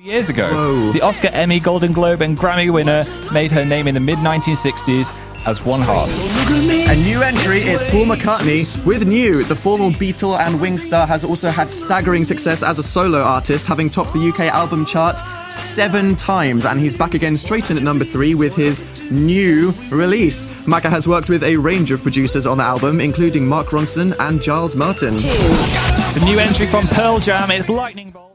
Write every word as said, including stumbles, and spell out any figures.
years ago. Whoa. The Oscar, Emmy, Golden Globe and Grammy winner made her name in the mid nineteen sixties as one half. A new entry is Paul McCartney with New. The former Beatle and Wing star has also had staggering success as a solo artist, having topped the U K album chart seven times, and he's back again straight in at number three with his new release. Macca has worked with a range of producers on the album, including Mark Ronson and Giles Martin. It's a new entry from Pearl Jam. It's Lightning Bolt.